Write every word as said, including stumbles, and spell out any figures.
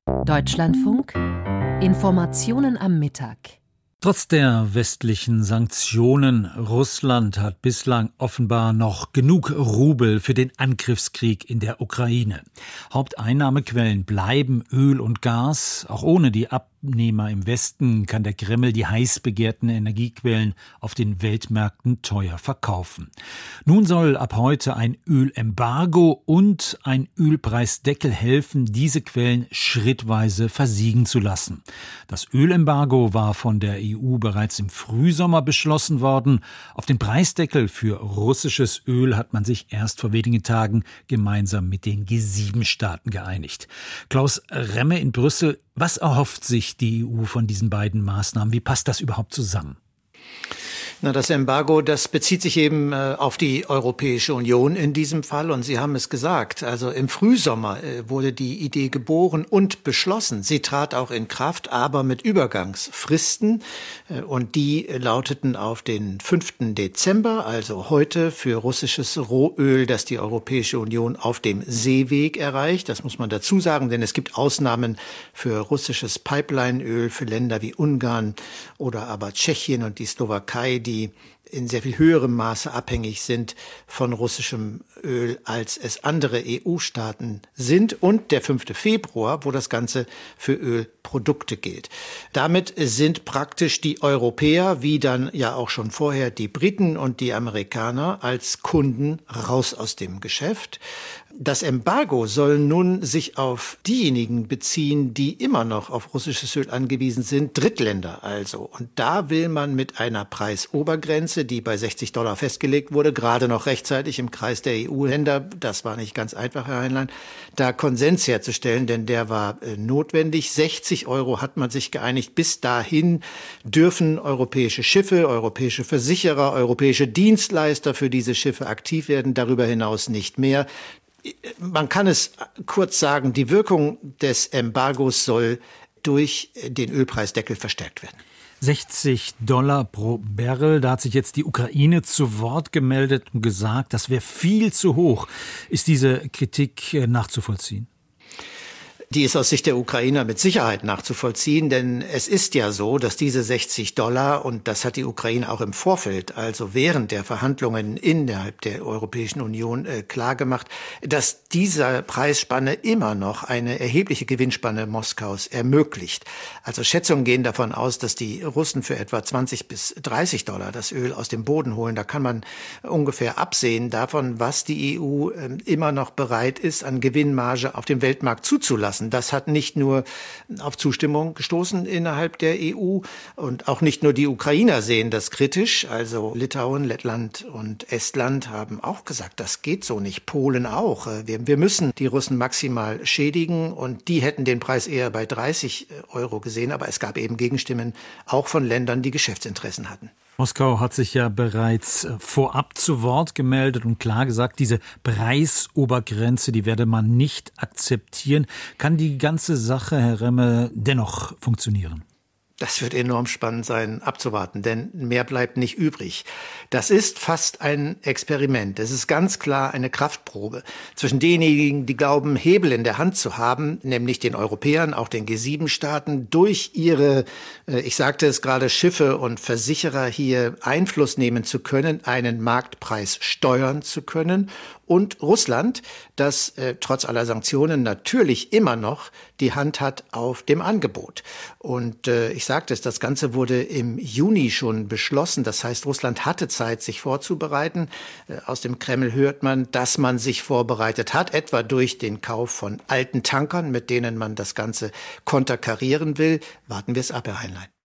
Deutschlandfunk Informationen am Mittag. Trotz der westlichen Sanktionen, Russland hat bislang offenbar noch genug Rubel für den Angriffskrieg in der Ukraine. Haupteinnahmequellen bleiben Öl und Gas. Auch ohne die Abnehmer im Westen kann der Kreml die heiß begehrten Energiequellen auf den Weltmärkten teuer verkaufen. Nun soll ab heute ein Ölembargo und ein Ölpreisdeckel helfen, diese Quellen schrittweise versiegen zu lassen. Das Ölembargo war von der E U bereits im Frühsommer beschlossen worden. Auf den Preisdeckel für russisches Öl hat man sich erst vor wenigen Tagen gemeinsam mit den G sieben Staaten geeinigt. Klaus Remme in Brüssel, was erhofft sich die E U von diesen beiden Maßnahmen? Wie passt das überhaupt zusammen? Na, das Embargo, das bezieht sich eben äh, auf die Europäische Union in diesem Fall. Und Sie haben es gesagt, also im Frühsommer äh, wurde die Idee geboren und beschlossen. Sie trat auch in Kraft, aber mit Übergangsfristen. Äh, und die lauteten auf den fünften Dezember, also heute, für russisches Rohöl, das die Europäische Union auf dem Seeweg erreicht. Das muss man dazu sagen, denn es gibt Ausnahmen für russisches Pipelineöl für Länder wie Ungarn oder aber Tschechien und die Slowakei, die in sehr viel höherem Maße abhängig sind von russischem Öl, als es andere E U-Staaten sind. Und der fünfte Februar, wo das Ganze für Ölprodukte gilt. Damit sind praktisch die Europäer, wie dann ja auch schon vorher die Briten und die Amerikaner, als Kunden raus aus dem Geschäft. Das Embargo soll nun sich auf diejenigen beziehen, die immer noch auf russisches Öl angewiesen sind, Drittländer also. Und da will man mit einer Preisobergrenze, die bei sechzig Dollar festgelegt wurde, gerade noch rechtzeitig im Kreis der E U-Länder, das war nicht ganz einfach, Herr Heinlein, da Konsens herzustellen, denn der war äh, notwendig. sechzig Euro hat man sich geeinigt. Bis dahin dürfen europäische Schiffe, europäische Versicherer, europäische Dienstleister für diese Schiffe aktiv werden, darüber hinaus nicht mehr. Man kann es kurz sagen, die Wirkung des Embargos soll durch den Ölpreisdeckel verstärkt werden. sechzig Dollar pro Barrel, da hat sich jetzt die Ukraine zu Wort gemeldet und gesagt, das wäre viel zu hoch. Ist diese Kritik nachzuvollziehen? Die ist aus Sicht der Ukrainer mit Sicherheit nachzuvollziehen, denn es ist ja so, dass diese sechzig Dollar, und das hat die Ukraine auch im Vorfeld, also während der Verhandlungen innerhalb der Europäischen Union äh, klargemacht, dass diese Preisspanne immer noch eine erhebliche Gewinnspanne Moskaus ermöglicht. Also Schätzungen gehen davon aus, dass die Russen für etwa zwanzig bis dreißig Dollar das Öl aus dem Boden holen. Da kann man ungefähr absehen davon, was die E U äh, immer noch bereit ist, an Gewinnmarge auf dem Weltmarkt zuzulassen. Das hat nicht nur auf Zustimmung gestoßen innerhalb der E U und auch nicht nur die Ukrainer sehen das kritisch. Also Litauen, Lettland und Estland haben auch gesagt, das geht so nicht. Polen auch. Wir, wir müssen die Russen maximal schädigen und die hätten den Preis eher bei dreißig Euro gesehen. Aber es gab eben Gegenstimmen auch von Ländern, die Geschäftsinteressen hatten. Moskau hat sich ja bereits vorab zu Wort gemeldet und klar gesagt, diese Preisobergrenze, die werde man nicht akzeptieren. Kann die ganze Sache, Herr Remme, dennoch funktionieren? Das wird enorm spannend sein, abzuwarten, denn mehr bleibt nicht übrig. Das ist fast ein Experiment. Es ist ganz klar eine Kraftprobe zwischen denjenigen, die glauben, Hebel in der Hand zu haben, nämlich den Europäern, auch den G sieben Staaten, durch ihre, ich sagte es gerade, Schiffe und Versicherer hier Einfluss nehmen zu können, einen Marktpreis steuern zu können. Und Russland, das äh, trotz aller Sanktionen natürlich immer noch die Hand hat auf dem Angebot. Und äh, ich sagte es, das Ganze wurde im Juni schon beschlossen. Das heißt, Russland hatte Zeit, sich vorzubereiten. Äh, aus dem Kreml hört man, dass man sich vorbereitet hat, etwa durch den Kauf von alten Tankern, mit denen man das Ganze konterkarieren will. Warten wir es ab, Herr Heinlein.